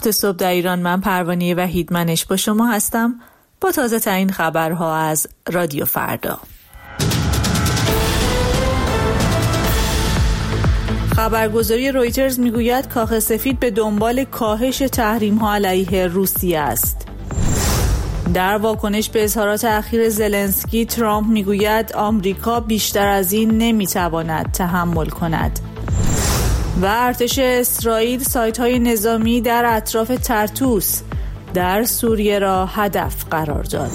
صبح در ایران، من پروانه وحیدمنش با شما هستم با تازه ترین خبرها از رادیو فردا. خبرگزاری رویترز میگوید کاخ سفید به دنبال کاهش تحریم‌ها علیه روسیه است. در واکنش به اظهارات اخیر زلنسکی، ترامپ میگوید آمریکا بیشتر از این نمیتواند تحمل کند. و ارتش اسرائیل سایت‌های نظامی در اطراف طرطوس در سوریه را هدف قرار داد.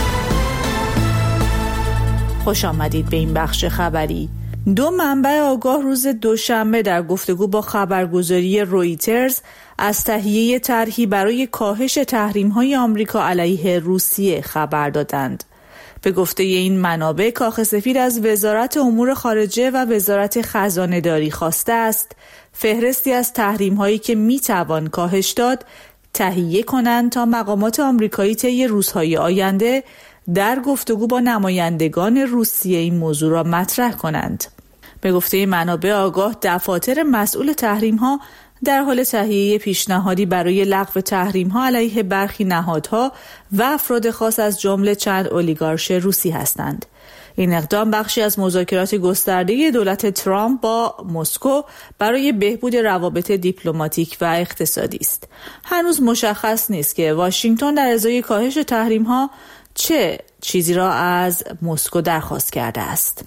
خوش آمدید به این بخش خبری. دو منبع آگاه روز دوشنبه در گفتگو با خبرگزاری رویترز از تهیه طرحی برای کاهش تحریم‌های آمریکا علیه روسیه خبر دادند. به گفته این منابع، کاخ سفید از وزارت امور خارجه و وزارت خزانه‌داری خواسته است فهرستی از تحریم‌هایی که میتوان کاهش داد تهیه کنند تا مقامات آمریکایی طی روزهای آینده در گفتگو با نمایندگان روسیه این موضوع را مطرح کنند. به گفته منابع آگاه، دفاتر مسئول تحریم‌ها در حال تهیه پیشنهادی برای لغو تحریم‌ها علیه برخی نهادها و افراد خاص از جمله چند اولیگارش روسی هستند. این اقدام بخشی از مذاکرات گسترده دولت ترامپ با مسکو برای بهبود روابط دیپلماتیک و اقتصادی است. هنوز مشخص نیست که واشنگتن در ازای کاهش تحریم‌ها چه چیزی را از مسکو درخواست کرده است.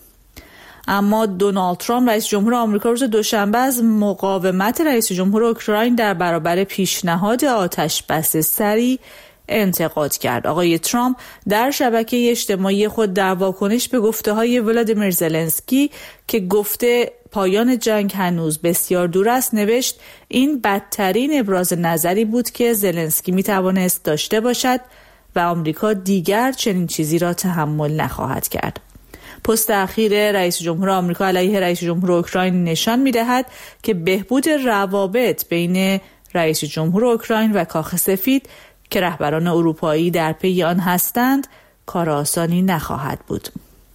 اما دونالد ترامپ رئیس جمهور آمریکا روز دوشنبه از مقاومت رئیس جمهور اوکراین در برابر پیشنهاد آتش‌بس سریع انتقاد کرد. آقای ترامپ در شبکه اجتماعی خود در واکنش به گفته‌های ولادیمیر زلنسکی که گفته پایان جنگ هنوز بسیار دور است نوشت این بدترین ابراز نظری بود که زلنسکی می‌توانست داشته باشد و آمریکا دیگر چنین چیزی را تحمل نخواهد کرد. پست اخیر رئیس جمهور آمریکا علیه رئیس جمهور اوکراین نشان می‌دهد که بهبود روابط بین رئیس جمهور اوکراین و کاخ سفید که رهبران اروپایی در پی آن هستند کار آسانی نخواهد بود.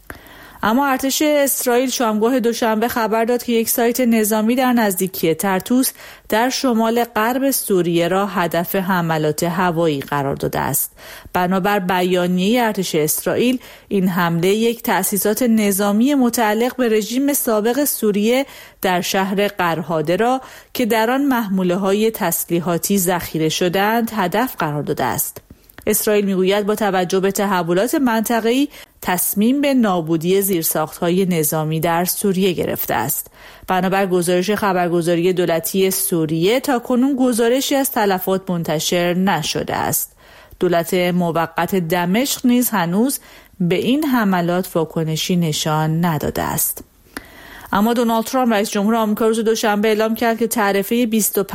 اما ارتش اسرائیل شامگاه دوشنبه خبر داد که یک سایت نظامی در نزدیکی طرطوس در شمال غرب سوریه را هدف حملات هوایی قرار داده است. بنابر بیانیه ارتش اسرائیل، این حمله یک تأسیسات نظامی متعلق به رژیم سابق سوریه در شهر قرهاده را که در آن محموله‌های تسلیحاتی ذخیره شده‌اند هدف قرار داده است. اسرائیل میگوید با توجه به تحولات منطقه‌ای تصمیم به نابودی زیرساخت‌های نظامی در سوریه گرفته است. بنابر گزارش خبرگزاری دولتی سوریه تاکنون گزارشی از تلفات منتشر نشده است. دولت موقت دمشق نیز هنوز به این حملات واکنشی نشان نداده است. اما دونالد ترامپ رئیس جمهور آمریکا روز دوشنبه اعلام کرد که تعرفه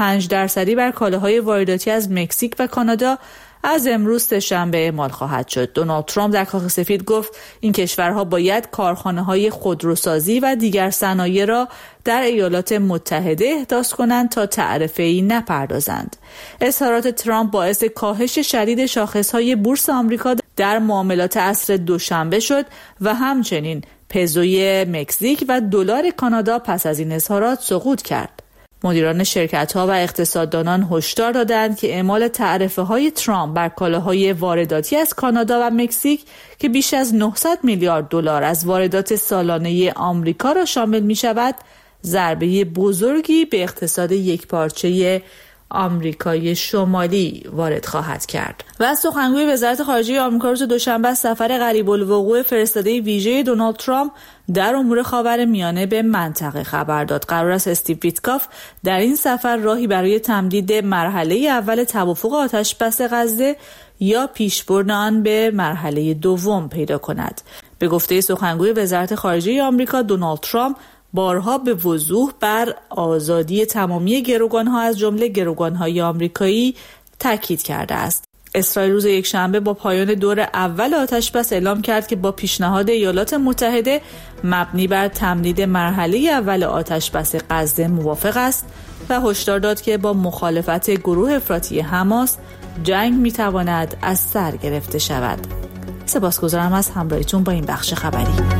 25% بر کالاهای وارداتی از مکزیک و کانادا از امروز سه‌شنبه اعمال خواهد شد. دونالد ترامپ در کاخ سفید گفت این کشورها باید کارخانه‌های خودروسازی و دیگر صنایع را در ایالات متحده احداث کنند تا تعرفه‌ای نپردازند. اظهارات ترامپ باعث کاهش شدید شاخص‌های بورس آمریکا در معاملات عصر دوشنبه شد و همچنین پزوی مکزیک و دلار کانادا پس از این اظهارات سقوط کرد. مدیران شرکت‌ها و اقتصاددانان هشدار دادند که اعمال تعرفه‌های ترامپ بر کالاهای وارداتی از کانادا و مکزیک که بیش از 900 میلیارد دلار از واردات سالانه آمریکا را شامل می‌شود، ضربه بزرگی به اقتصاد یکپارچه آمریکای شمالی وارد خواهد کرد. و سخنگوی وزارت خارجه آمریکا روز دوشنبه سفر قریب الوقوع فرستاده ویژه دونالد ترامپ در امور خاورمیانه به منطقه خبر داد. قرار است استیو ویتکاف در این سفر راهی برای تمدید مرحله اول توافق آتش‌بس غزه یا پیشبرد آن به مرحله دوم پیدا کند. به گفته سخنگوی وزارت خارجه آمریکا، دونالد ترامپ بارها به وضوح بر آزادی تمامی گروگان‌ها از جمله گروگان‌های آمریکایی تاکید کرده است. اسرائیل روز یکشنبه با پایان دور اول آتش‌بس اعلام کرد که با پیشنهاد ایالات متحده مبنی بر تمدید مرحله اول آتش‌بس غزه موافق است و هشدار داد که با مخالفت گروه افراطی حماس جنگ می‌تواند از سر گرفته شود. سپاسگزارم از همراهیتون با این بخش خبری.